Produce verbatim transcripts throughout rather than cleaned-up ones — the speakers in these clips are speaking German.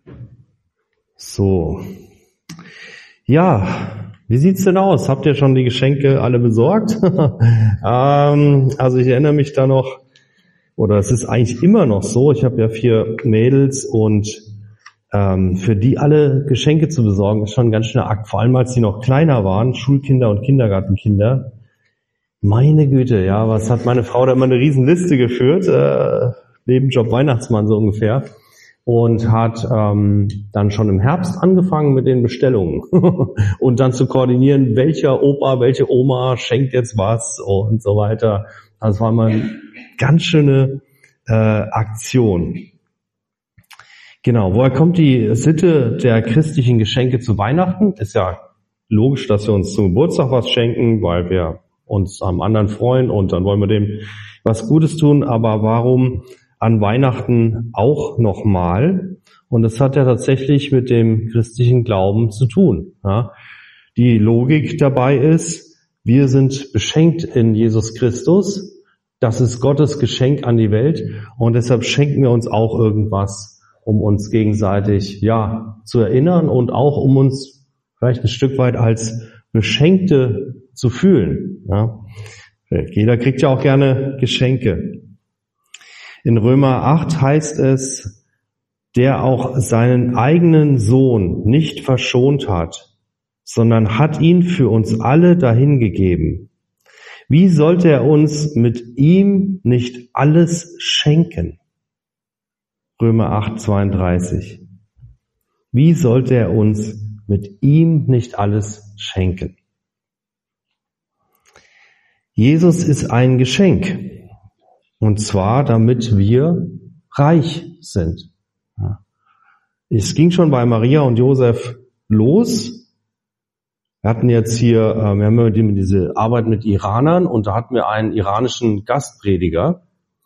So. Ja, wie sieht's denn aus? Habt ihr schon die Geschenke alle besorgt? ähm, also ich erinnere mich da noch, oder es ist eigentlich immer noch so, ich habe ja vier Mädels und ähm, für die alle Geschenke zu besorgen, ist schon ein ganz schöner Akt. Vor allem, als die noch kleiner waren, Schulkinder und Kindergartenkinder. Meine Güte, ja, was hat meine Frau da immer eine riesen Liste geführt, äh, Nebenjob Weihnachtsmann so ungefähr. Und hat ähm, dann schon im Herbst angefangen mit den Bestellungen und dann zu koordinieren, welcher Opa, welche Oma schenkt jetzt was und so weiter. Das war mal eine ganz schöne äh, Aktion. Genau, woher kommt die Sitte der christlichen Geschenke zu Weihnachten? Ist ja logisch, dass wir uns zum Geburtstag was schenken, weil wir uns am anderen freuen und dann wollen wir dem was Gutes tun. Aber warum an Weihnachten auch nochmal? Und das hat ja tatsächlich mit dem christlichen Glauben zu tun. Ja. Die Logik dabei ist, wir sind beschenkt in Jesus Christus. Das ist Gottes Geschenk an die Welt. Und deshalb schenken wir uns auch irgendwas, um uns gegenseitig, ja, zu erinnern und auch um uns vielleicht ein Stück weit als Beschenkte zu fühlen. Ja. Jeder kriegt ja auch gerne Geschenke. In Römer acht heißt es, der auch seinen eigenen Sohn nicht verschont hat, sondern hat ihn für uns alle dahingegeben. Wie sollte er uns mit ihm nicht alles schenken? Römer acht, zweiunddreißig. Wie sollte er uns mit ihm nicht alles schenken? Jesus ist ein Geschenk. Und zwar, damit wir reich sind. Es ging schon bei Maria und Josef los. Wir hatten jetzt hier, wir haben ja diese Arbeit mit Iranern und da hatten wir einen iranischen Gastprediger.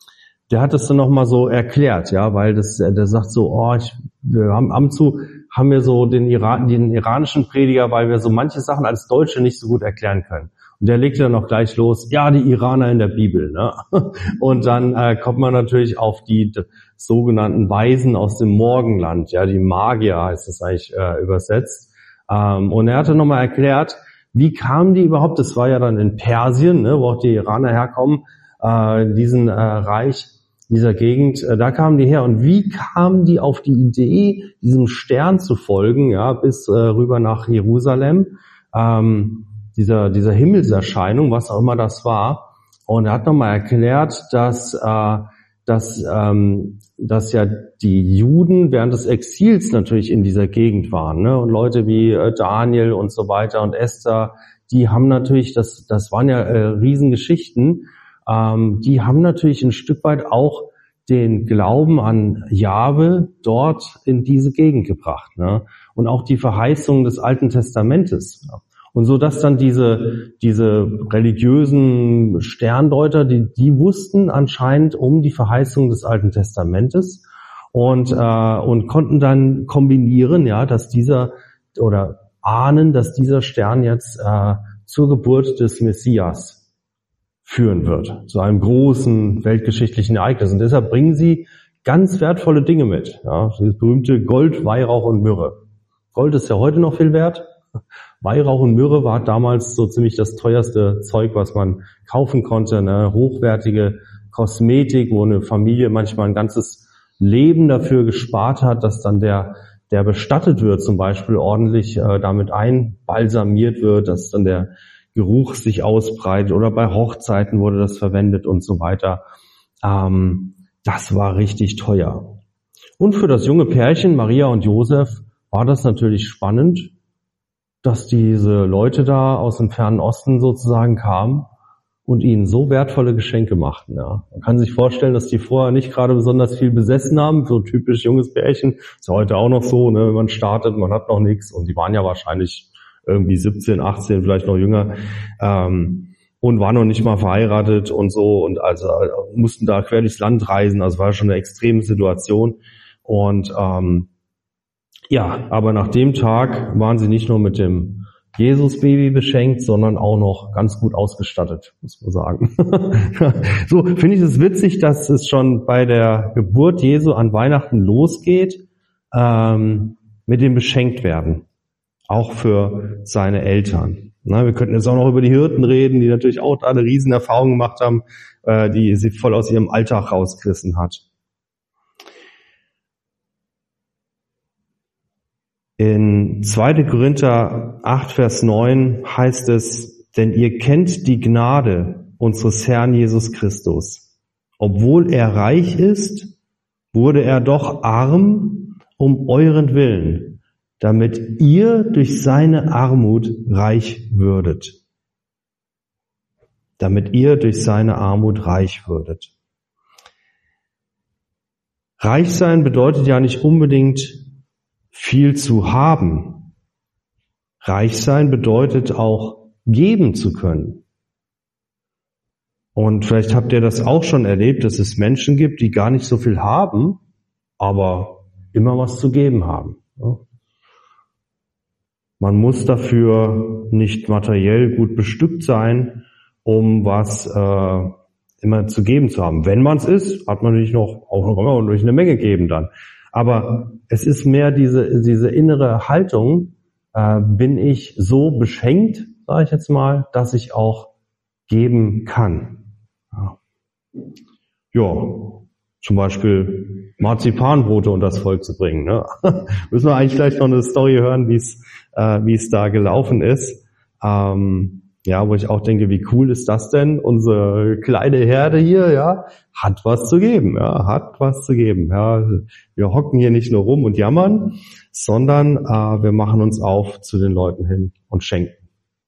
Der hat es dann nochmal so erklärt, ja, weil das, der sagt so, oh, ich, wir haben ab und zu haben wir so den, Iran, den iranischen Prediger, weil wir so manche Sachen als Deutsche nicht so gut erklären können. Und der legt dann noch gleich los, ja, die Iraner in der Bibel, ne? Und dann äh, kommt man natürlich auf die d- sogenannten Weisen aus dem Morgenland, ja, die Magier heißt das eigentlich äh, übersetzt. Ähm, und er hatte nochmal erklärt, wie kamen die überhaupt, das war ja dann in Persien, ne, wo auch die Iraner herkommen, äh, in diesen äh, Reich, dieser Gegend, äh, da kamen die her. Und wie kamen die auf die Idee, diesem Stern zu folgen, ja, bis äh, rüber nach Jerusalem, ähm, dieser dieser Himmelserscheinung, was auch immer das war. Und er hat nochmal erklärt, dass äh, dass ähm, dass ja die Juden während des Exils natürlich in dieser Gegend waren, ne? Und Leute wie äh, Daniel und so weiter und Esther, die haben natürlich, das das waren ja äh, Riesengeschichten, ähm, die haben natürlich ein Stück weit auch den Glauben an Jahwe dort in diese Gegend gebracht, ne? Und auch die Verheißungen des Alten Testamentes. Ja. Und so dass dann diese diese religiösen Sterndeuter, die die wussten anscheinend um die Verheißung des Alten Testamentes und äh, und konnten dann kombinieren, ja, dass dieser oder ahnen, dass dieser Stern jetzt äh, zur Geburt des Messias führen wird, zu einem großen weltgeschichtlichen Ereignis. Und deshalb bringen sie ganz wertvolle Dinge mit, ja, das berühmte Gold, Weihrauch und Myrrhe. Gold ist ja heute noch viel wert. Weihrauch und Myrrhe war damals so ziemlich das teuerste Zeug, was man kaufen konnte, eine hochwertige Kosmetik, wo eine Familie manchmal ein ganzes Leben dafür gespart hat, dass dann der der bestattet wird, zum Beispiel ordentlich äh, damit einbalsamiert wird, dass dann der Geruch sich ausbreitet, oder bei Hochzeiten wurde das verwendet und so weiter. Ähm, das war richtig teuer. Und für das junge Pärchen Maria und Josef war das natürlich spannend, dass diese Leute da aus dem fernen Osten sozusagen kamen und ihnen so wertvolle Geschenke machten. Ja. Man kann sich vorstellen, dass die vorher nicht gerade besonders viel besessen haben, so typisch junges Pärchen. Ist ja heute auch noch so, ne, wenn man startet, man hat noch nichts, und die waren ja wahrscheinlich irgendwie siebzehn, achtzehn, vielleicht noch jünger, ähm, und waren noch nicht mal verheiratet und so, und also mussten da quer durchs Land reisen, also war schon eine extreme Situation. Und ähm, ja, aber nach dem Tag waren sie nicht nur mit dem Jesus-Baby beschenkt, sondern auch noch ganz gut ausgestattet, muss man sagen. So, finde ich es witzig, dass es schon bei der Geburt Jesu an Weihnachten losgeht. ähm, mit dem beschenkt werden, auch für seine Eltern. Na, wir könnten jetzt auch noch über die Hirten reden, die natürlich auch alle Riesenerfahrungen gemacht haben, äh, die sie voll aus ihrem Alltag rausgerissen hat. In zweiter Korinther acht, Vers neun heißt es, denn ihr kennt die Gnade unseres Herrn Jesus Christus. Obwohl er reich ist, wurde er doch arm um euren Willen, damit ihr durch seine Armut reich würdet. Damit ihr durch seine Armut reich würdet. Reich sein bedeutet ja nicht unbedingt viel zu haben. Reich sein bedeutet auch geben zu können. Und vielleicht habt ihr das auch schon erlebt, dass es Menschen gibt, die gar nicht so viel haben, aber immer was zu geben haben. Man muss dafür nicht materiell gut bestückt sein, um was äh, immer zu geben zu haben. Wenn man es ist, hat man natürlich noch auch noch durch eine Menge geben dann. Aber es ist mehr diese diese innere Haltung, äh, bin ich so beschenkt, sage ich jetzt mal, dass ich auch geben kann. Ja, ja, zum Beispiel Marzipanbrote unter das Volk zu bringen. Ne? Müssen wir eigentlich gleich noch eine Story hören, wie es äh, wie es da gelaufen ist. Ähm, ja, wo ich auch denke, wie cool ist das denn? Unsere kleine Herde hier, ja, hat was zu geben, ja, hat was zu geben. Ja, wir hocken hier nicht nur rum und jammern, sondern äh, wir machen uns auf zu den Leuten hin und schenken.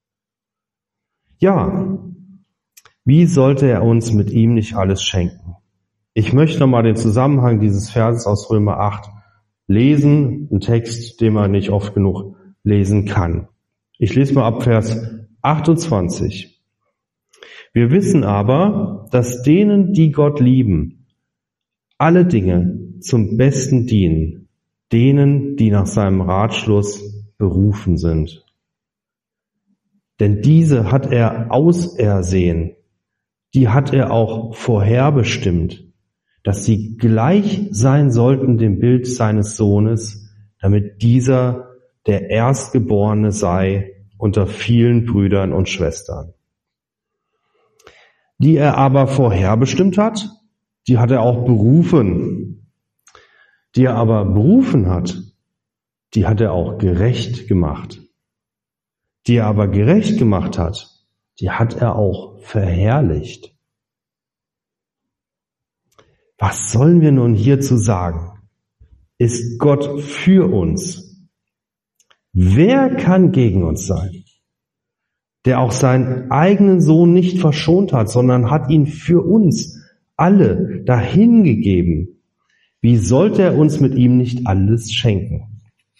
Ja, wie sollte er uns mit ihm nicht alles schenken? Ich möchte nochmal den Zusammenhang dieses Verses aus Römer acht lesen, ein Text, den man nicht oft genug lesen kann. Ich lese mal ab Vers achtundzwanzig. Wir wissen aber, dass denen, die Gott lieben, alle Dinge zum Besten dienen, denen, die nach seinem Ratschluss berufen sind. Denn diese hat er ausersehen, die hat er auch vorherbestimmt, dass sie gleich sein sollten dem Bild seines Sohnes, damit dieser der Erstgeborene sei unter vielen Brüdern und Schwestern. Die er aber vorherbestimmt hat, die hat er auch berufen. Die er aber berufen hat, die hat er auch gerecht gemacht. Die er aber gerecht gemacht hat, die hat er auch verherrlicht. Was sollen wir nun hierzu sagen? Ist Gott für uns? Wer kann gegen uns sein? Der auch seinen eigenen Sohn nicht verschont hat, sondern hat ihn für uns alle dahingegeben. Wie sollte er uns mit ihm nicht alles schenken?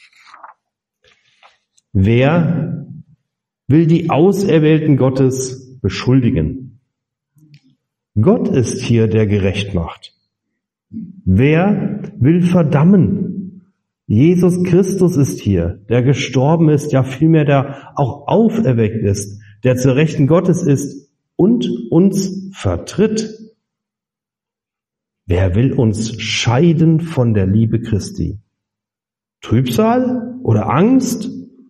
Wer will die Auserwählten Gottes beschuldigen? Gott ist hier, der gerecht macht. Wer will verdammen? Jesus Christus ist hier, der gestorben ist, ja vielmehr der auch auferweckt ist, der zur Rechten Gottes ist und uns vertritt. Wer will uns scheiden von der Liebe Christi? Trübsal oder Angst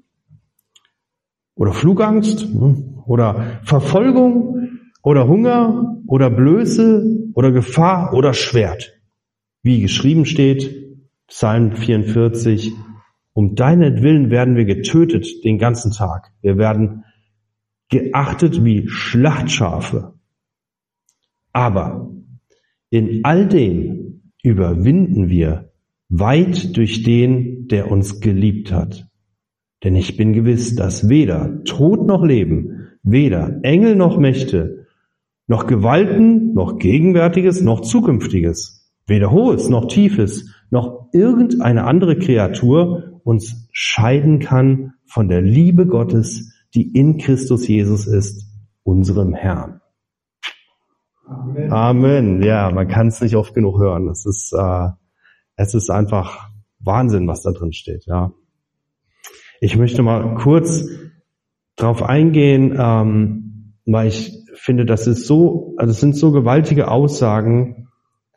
oder Flugangst oder Verfolgung oder Hunger oder Blöße oder Gefahr oder Schwert? Wie geschrieben steht, Psalm vierundvierzig, um deinetwillen werden wir getötet den ganzen Tag. Wir werden geachtet wie Schlachtschafe. Aber in all dem überwinden wir weit durch den, der uns geliebt hat. Denn ich bin gewiss, dass weder Tod noch Leben, weder Engel noch Mächte, noch Gewalten, noch Gegenwärtiges, noch Zukünftiges, weder Hohes noch Tiefes, noch irgendeine andere Kreatur uns scheiden kann von der Liebe Gottes, die in Christus Jesus ist, unserem Herrn. Amen. Amen. Ja, man kann es nicht oft genug hören. Es ist, äh, es ist einfach Wahnsinn, was da drin steht. Ja. Ich möchte mal kurz drauf eingehen, ähm, weil ich finde, das ist so, also es sind so gewaltige Aussagen.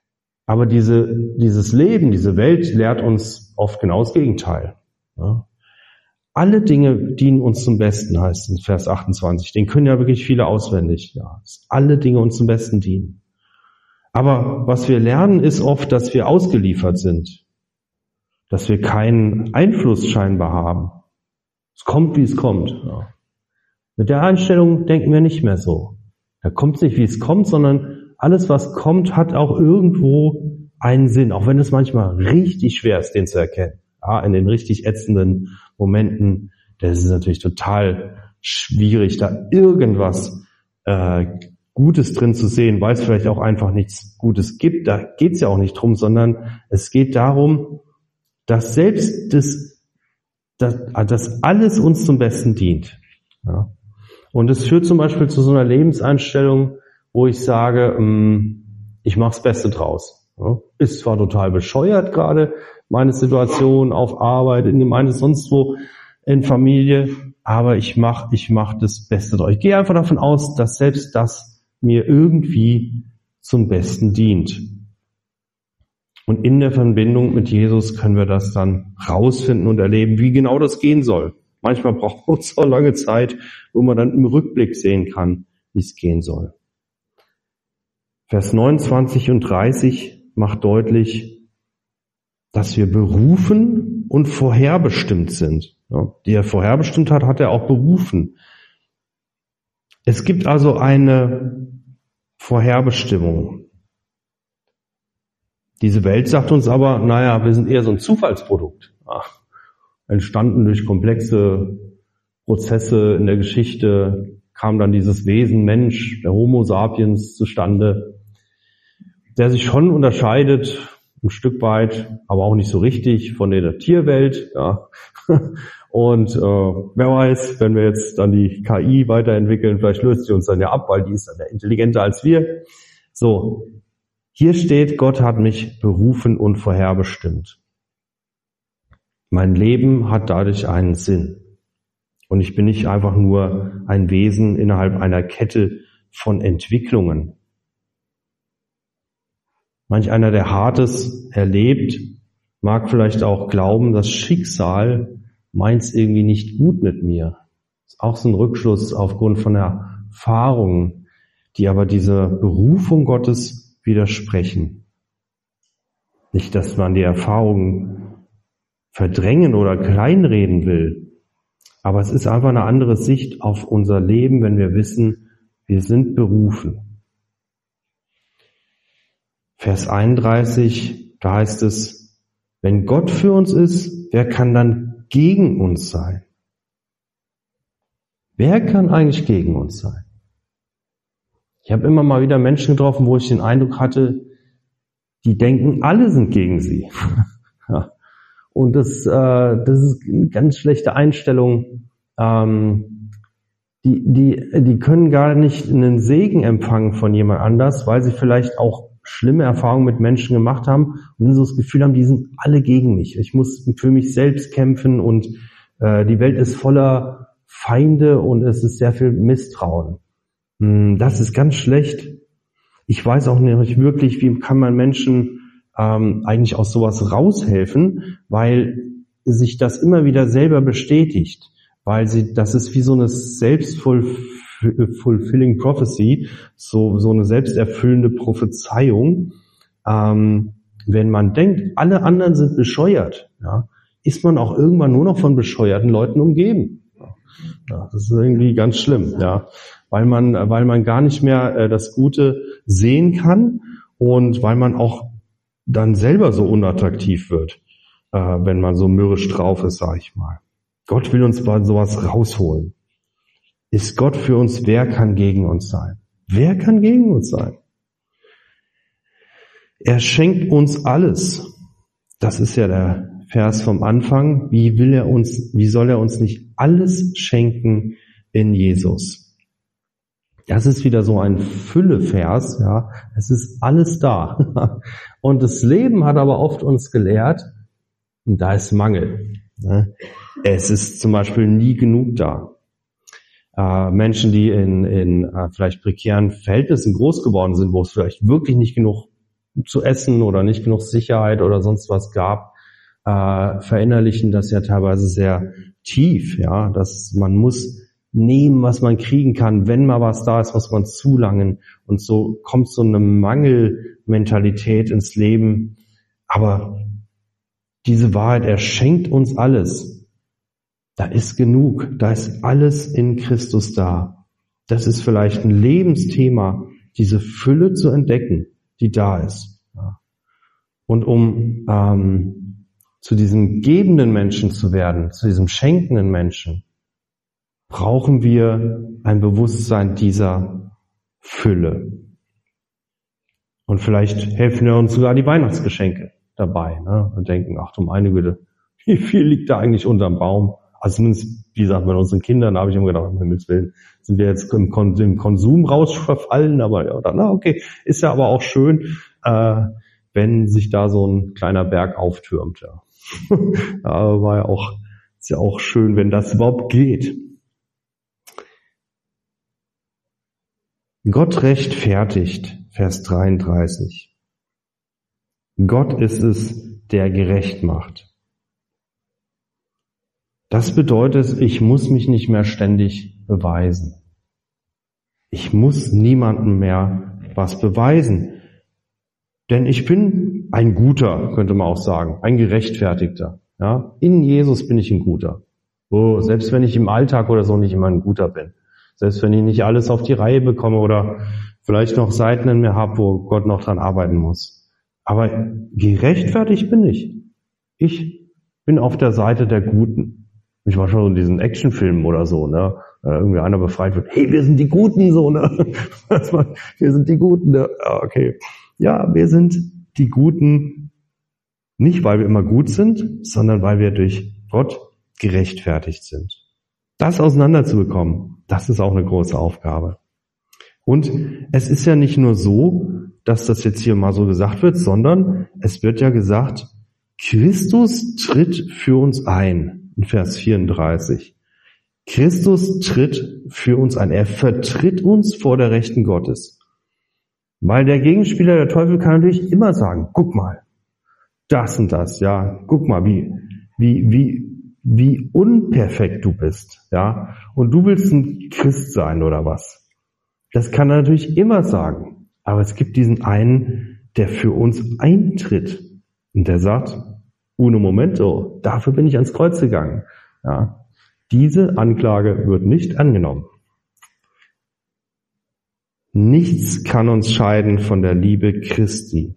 Aber diese, dieses Leben, diese Welt lehrt uns oft genau das Gegenteil. Ja. Alle Dinge dienen uns zum Besten, heißt in Vers achtundzwanzig. Den können ja wirklich viele auswendig. Ja, dass alle Dinge uns zum Besten dienen. Aber was wir lernen, ist oft, dass wir ausgeliefert sind. Dass wir keinen Einfluss scheinbar haben. Es kommt, wie es kommt. Ja. Mit der Einstellung denken wir nicht mehr so. Da kommt es nicht, wie es kommt, sondern alles, was kommt, hat auch irgendwo einen Sinn. Auch wenn es manchmal richtig schwer ist, den zu erkennen. Ja, in den richtig ätzenden Momenten, das ist natürlich total schwierig, da irgendwas äh, Gutes drin zu sehen, weil es vielleicht auch einfach nichts Gutes gibt. Da geht es ja auch nicht drum, sondern es geht darum, dass selbst das, das, dass alles uns zum Besten dient. Ja. Und es führt zum Beispiel zu so einer Lebenseinstellung, wo ich sage, ich mache das Beste draus. Ja. Ist zwar total bescheuert gerade, meine Situation auf Arbeit, in Gemeinde, sonst wo, in Familie, aber ich mache ich mach das Beste draus. Ich gehe einfach davon aus, dass selbst das mir irgendwie zum Besten dient. Und in der Verbindung mit Jesus können wir das dann rausfinden und erleben, wie genau das gehen soll. Manchmal braucht es auch lange Zeit, wo man dann im Rückblick sehen kann, wie es gehen soll. Vers neunundzwanzig und dreißig macht deutlich, dass wir berufen und vorherbestimmt sind. Ja, die er vorherbestimmt hat, hat er auch berufen. Es gibt also eine Vorherbestimmung. Diese Welt sagt uns aber, naja, wir sind eher so ein Zufallsprodukt. Ja, entstanden durch komplexe Prozesse in der Geschichte, kam dann dieses Wesen Mensch, der Homo sapiens, zustande, der sich schon unterscheidet, ein Stück weit, aber auch nicht so richtig von der Tierwelt. Ja. Und äh, wer weiß, wenn wir jetzt dann die K I weiterentwickeln, vielleicht löst sie uns dann ja ab, weil die ist dann ja intelligenter als wir. So, hier steht, Gott hat mich berufen und vorherbestimmt. Mein Leben hat dadurch einen Sinn. Und ich bin nicht einfach nur ein Wesen innerhalb einer Kette von Entwicklungen. Manch einer, der Hartes erlebt, mag vielleicht auch glauben, das Schicksal meint's irgendwie nicht gut mit mir. Das ist auch so ein Rückschluss aufgrund von Erfahrungen, die aber dieser Berufung Gottes widersprechen. Nicht, dass man die Erfahrungen verdrängen oder kleinreden will, aber es ist einfach eine andere Sicht auf unser Leben, wenn wir wissen, wir sind berufen. Vers einunddreißig, da heißt es, wenn Gott für uns ist, wer kann dann gegen uns sein? Wer kann eigentlich gegen uns sein? Ich habe immer mal wieder Menschen getroffen, wo ich den Eindruck hatte, die denken, alle sind gegen sie. Ja. Und das, äh, das ist eine ganz schlechte Einstellung. Ähm, die, die, die können gar nicht einen Segen empfangen von jemand anders, weil sie vielleicht auch schlimme Erfahrungen mit Menschen gemacht haben und dann so das Gefühl haben, die sind alle gegen mich. Ich muss für mich selbst kämpfen und äh, die Welt ist voller Feinde und es ist sehr viel Misstrauen. Hm, das ist ganz schlecht. Ich weiß auch nicht wirklich, wie kann man Menschen ähm, eigentlich aus sowas raushelfen, weil sich das immer wieder selber bestätigt, weil sie, das ist wie so eine self-fulfilling prophecy, so so eine selbsterfüllende Prophezeiung. Ähm, wenn man denkt, alle anderen sind bescheuert, ja, ist man auch irgendwann nur noch von bescheuerten Leuten umgeben. Ja, das ist irgendwie ganz schlimm, ja, weil man weil man gar nicht mehr äh, das Gute sehen kann und weil man auch dann selber so unattraktiv wird, äh, wenn man so mürrisch drauf ist, sag ich mal. Gott will uns bei sowas rausholen. Ist Gott für uns, wer kann gegen uns sein? Wer kann gegen uns sein? Er schenkt uns alles. Das ist ja der Vers vom Anfang. Wie will er uns, wie soll er uns nicht alles schenken in Jesus? Das ist wieder so ein Fülle-Vers, ja. Es ist alles da. Und das Leben hat aber oft uns gelehrt, und da ist Mangel. Es ist zum Beispiel nie genug da. Äh, Menschen, die in, in äh, vielleicht prekären Verhältnissen groß geworden sind, wo es vielleicht wirklich nicht genug zu essen oder nicht genug Sicherheit oder sonst was gab, äh, verinnerlichen das ja teilweise sehr tief, ja, dass man muss nehmen, was man kriegen kann. Wenn mal was da ist, muss man zulangen. Und so kommt so eine Mangelmentalität ins Leben. Aber diese Wahrheit, er schenkt uns alles. Da ist genug. Da ist alles in Christus da. Das ist vielleicht ein Lebensthema, diese Fülle zu entdecken, die da ist. Und um ähm, zu diesem gebenden Menschen zu werden, zu diesem schenkenden Menschen, brauchen wir ein Bewusstsein dieser Fülle. Und vielleicht helfen ja uns sogar die Weihnachtsgeschenke dabei. Ne? Und denken, ach du meine Güte, wie viel liegt da eigentlich unterm Baum? Also zumindest, wie gesagt, mit unseren Kindern, da habe ich immer gedacht, um Himmels Willen, sind wir jetzt im, Kon- im Konsumrausch verfallen, aber ja, dann, na okay, ist ja aber auch schön, äh, wenn sich da so ein kleiner Berg auftürmt. Ja. ja, war ja auch, ist ja auch schön, wenn das überhaupt geht. Gott rechtfertigt, Vers dreiunddreißig. Gott ist es, der gerecht macht. Das bedeutet, ich muss mich nicht mehr ständig beweisen. Ich muss niemandem mehr was beweisen. Denn ich bin ein Guter, könnte man auch sagen, ein Gerechtfertigter. Ja? In Jesus bin ich ein Guter. Oh, selbst wenn ich im Alltag oder so nicht immer ein Guter bin. Selbst wenn ich nicht alles auf die Reihe bekomme oder vielleicht noch Seiten in mir habe, wo Gott noch dran arbeiten muss. Aber gerechtfertigt bin ich. Ich bin auf der Seite der Guten. Ich war schon in diesen Actionfilmen oder so, ne? Irgendwie einer befreit wird. Hey, wir sind die Guten, so, ne? Wir sind die Guten, ne? Okay. Ja, wir sind die Guten, nicht weil wir immer gut sind, sondern weil wir durch Gott gerechtfertigt sind. Das auseinanderzubekommen, das ist auch eine große Aufgabe. Und es ist ja nicht nur so, dass das jetzt hier mal so gesagt wird, sondern es wird ja gesagt, Christus tritt für uns ein, in Vers vierunddreißig. Christus tritt für uns ein. Er vertritt uns vor der Rechten Gottes. Weil der Gegenspieler, der Teufel, kann natürlich immer sagen, guck mal, das und das, ja, guck mal, wie, wie, wie, wie unperfekt du bist, ja, und du willst ein Christ sein oder was. Das kann er natürlich immer sagen, aber es gibt diesen einen, der für uns eintritt und der sagt, uno momento, dafür bin ich ans Kreuz gegangen, ja. Diese Anklage wird nicht angenommen. Nichts kann uns scheiden von der Liebe Christi.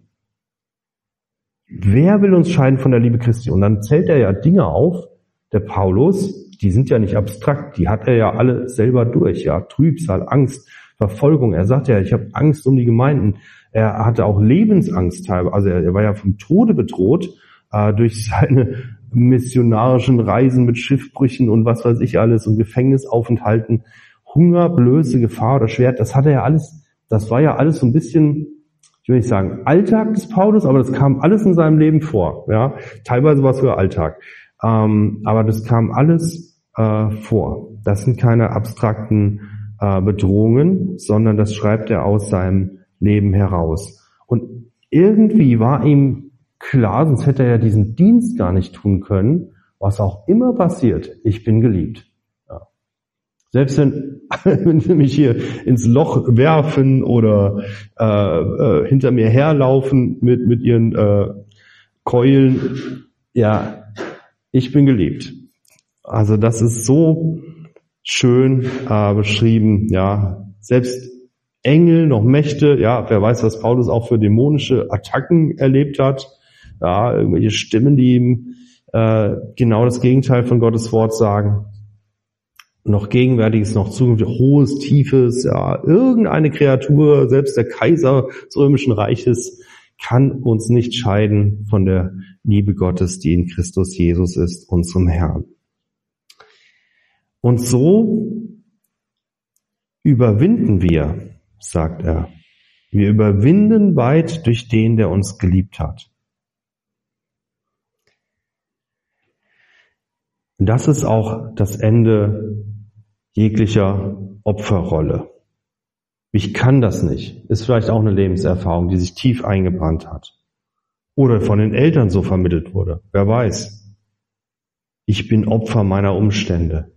Wer will uns scheiden von der Liebe Christi? Und dann zählt er ja Dinge auf, der Paulus, die sind ja nicht abstrakt, die hat er ja alle selber durch, ja, Trübsal, Angst, Verfolgung. Er sagt ja, ich habe Angst um die Gemeinden. Er hatte auch Lebensangst teilweise, also er, er war ja vom Tode bedroht äh, durch seine missionarischen Reisen mit Schiffbrüchen und was weiß ich alles und Gefängnisaufenthalten, Hunger, Blöße, Gefahr oder Schwert, das hatte er alles, das war ja alles so ein bisschen, ich will nicht sagen Alltag des Paulus, aber das kam alles in seinem Leben vor, ja, teilweise war es sogar Alltag, ähm, aber das kam alles äh, vor. Das sind keine abstrakten äh, Bedrohungen, sondern das schreibt er aus seinem Leben heraus. Und irgendwie war ihm klar, sonst hätte er ja diesen Dienst gar nicht tun können, was auch immer passiert, ich bin geliebt. Ja. Selbst wenn, wenn sie mich hier ins Loch werfen oder äh, äh, hinter mir herlaufen mit, mit ihren äh, Keulen, ja, ich bin geliebt. Also das ist so schön äh, beschrieben, ja, selbst Engel, noch Mächte, ja, wer weiß, was Paulus auch für dämonische Attacken erlebt hat, ja, irgendwelche Stimmen, die ihm äh, genau das Gegenteil von Gottes Wort sagen. Noch Gegenwärtiges, noch Zukünftiges, Hohes, Tiefes, ja, irgendeine Kreatur, selbst der Kaiser des Römischen Reiches, kann uns nicht scheiden von der Liebe Gottes, die in Christus Jesus ist, unserem Herrn. Und so überwinden wir, sagt er. Wir überwinden weit durch den, der uns geliebt hat. Das ist auch das Ende jeglicher Opferrolle. Ich kann das nicht. Ist vielleicht auch eine Lebenserfahrung, die sich tief eingebrannt hat. Oder von den Eltern so vermittelt wurde. Wer weiß. Ich bin Opfer meiner Umstände.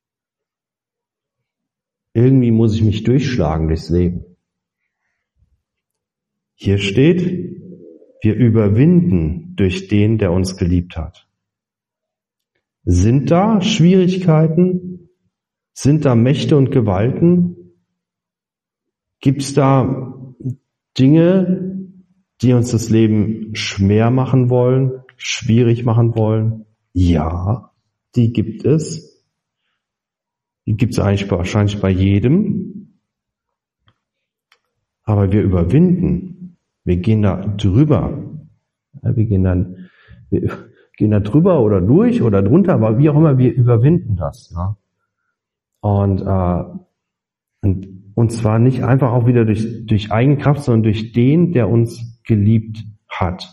Irgendwie muss ich mich durchschlagen durchs Leben. Hier steht, wir überwinden durch den, der uns geliebt hat. Sind da Schwierigkeiten? Sind da Mächte und Gewalten? Gibt es da Dinge, die uns das Leben schwer machen wollen, schwierig machen wollen? Ja, die gibt es. Die gibt es eigentlich wahrscheinlich bei jedem. Aber wir überwinden. Wir gehen da drüber. Wir gehen dann, wir gehen da drüber oder durch oder drunter, aber wie auch immer, wir überwinden das. Ja? Und, äh, und, und zwar nicht einfach auch wieder durch, durch Eigenkraft, sondern durch den, der uns geliebt hat.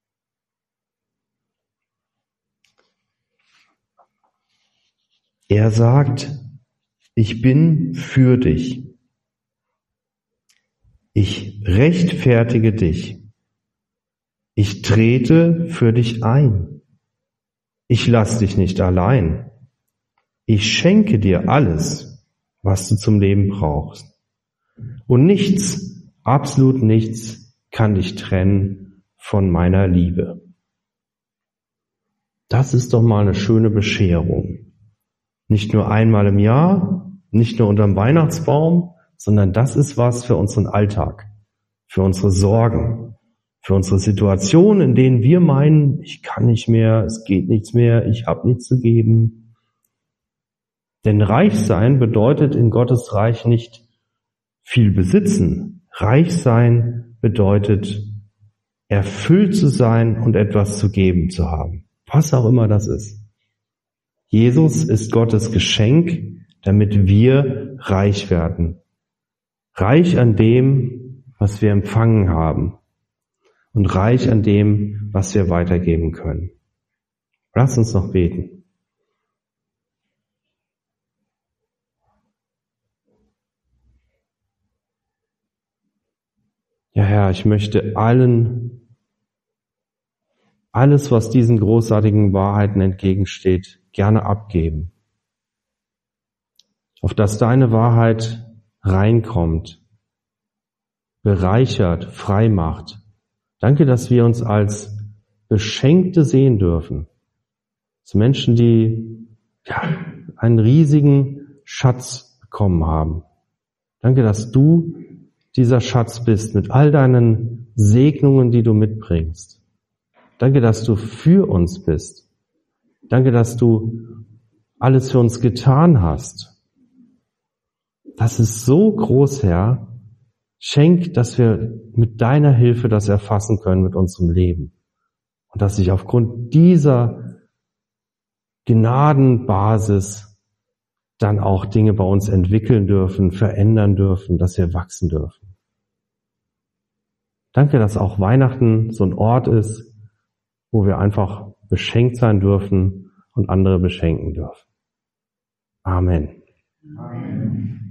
Er sagt, ich bin für dich. Ich rechtfertige dich. Ich trete für dich ein. Ich lass dich nicht allein. Ich schenke dir alles, was du zum Leben brauchst. Und nichts, absolut nichts, kann dich trennen von meiner Liebe. Das ist doch mal eine schöne Bescherung. Nicht nur einmal im Jahr, nicht nur unterm Weihnachtsbaum, sondern das ist was für unseren Alltag, für unsere Sorgen, für unsere Situationen, in denen wir meinen, ich kann nicht mehr, es geht nichts mehr, ich habe nichts zu geben. Denn reich sein bedeutet in Gottes Reich nicht viel besitzen. Reich sein bedeutet erfüllt zu sein und etwas zu geben zu haben, was auch immer das ist. Jesus ist Gottes Geschenk, damit wir reich werden. Reich an dem, was wir empfangen haben. Und reich an dem, was wir weitergeben können. Lass uns noch beten. Ja, Herr, ich möchte allen, alles, was diesen großartigen Wahrheiten entgegensteht, gerne abgeben. Auf dass deine Wahrheit reinkommt, bereichert, frei macht. Danke, dass wir uns als Beschenkte sehen dürfen. Als Menschen, die ja, einen riesigen Schatz bekommen haben. Danke, dass du dieser Schatz bist mit all deinen Segnungen, die du mitbringst. Danke, dass du für uns bist. Danke, dass du alles für uns getan hast. Das ist so groß, Herr. Schenk, dass wir mit deiner Hilfe das erfassen können mit unserem Leben. Und dass sich aufgrund dieser Gnadenbasis dann auch Dinge bei uns entwickeln dürfen, verändern dürfen, dass wir wachsen dürfen. Danke, dass auch Weihnachten so ein Ort ist, wo wir einfach beschenkt sein dürfen und andere beschenken dürfen. Amen. Amen.